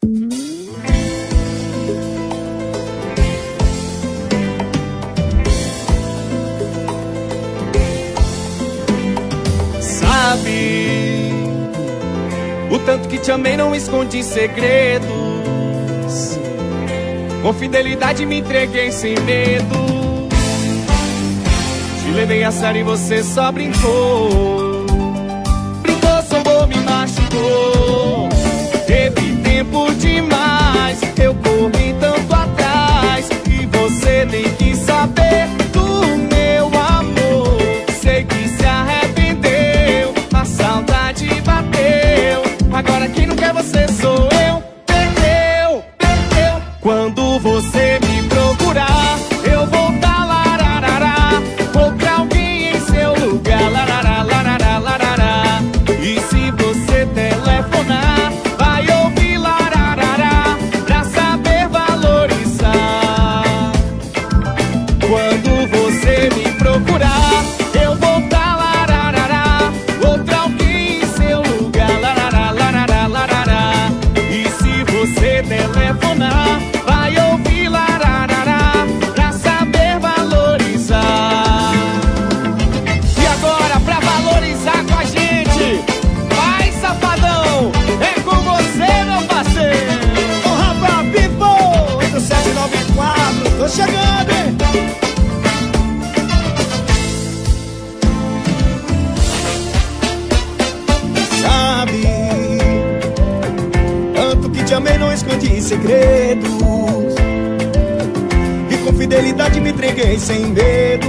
Sabe o tanto que te amei, não escondi segredos. Com fidelidade me entreguei sem medo. Te levei a sério e você só brincou. Brincou, zombou, me machucou. Teve tempo demais, eu corri tanto atrás e você nem quis saber do meu amor. Sei que se arrependeu, a saudade bateu. Agora quem não quer você sou eu. Perdeu, perdeu. Quando você me procurar, eu vou dar lararará. Vou pra alguém em seu lugar, larará, larará, larará. E se você telefonar, vai ouvir lararará, pra saber valorizar. Quando você me procurar, eu vou dar lararará. Vou pra alguém em seu lugar, larará, larará, larará. E se você telefonar, vai ouvir lararará, pra saber valorizar. E agora, pra valorizar com a gente, vai, safadão, é com você, meu parceiro. Ô Rafa Pipo, 8794, tô chegando, hein? Sabe, tanto que te amei, não escondi segredos. E com fidelidade me entreguei sem medo.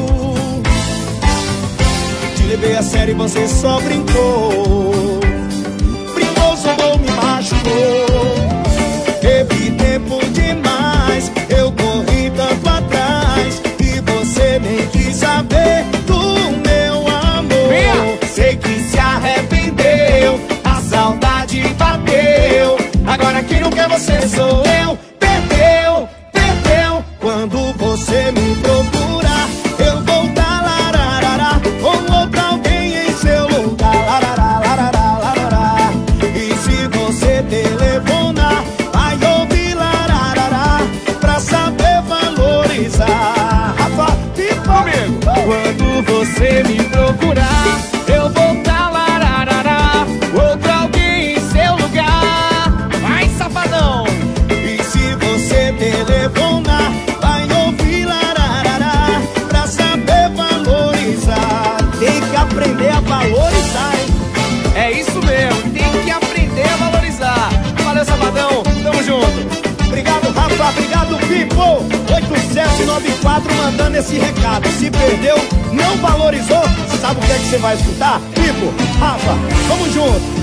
Te levei a sério e você só brincou. Brincou, zombou, me machucou. Teve tempo demais, eu corri tanto atrás e você nem quis saber do meu amor. Sei que se arrependeu, a saudade bateu. Agora quem não quer você sou eu. Perdeu, perdeu. Quando você me procurar, eu vou dar lararará. Ou outra alguém em seu lugar, larará, larará, larará. E se você telefonar, vai ouvir lararará, pra saber valorizar. Rafa Pipo, amigo. Quando você me procurar, eu vou dar lararará. Outro alguém em seu lugar. Vai, safadão. E se você telefonar, vai ouvir lararará, pra saber valorizar. Tem que aprender a valorizar, hein? É isso mesmo, tem que aprender a valorizar. Valeu, safadão, tamo junto. Obrigado, Rafa, obrigado, Pipo. 8794 mandando esse recado. Se perdeu, não valorizou, sabe o que é que você vai escutar? Pipo, Rafa, vamos junto.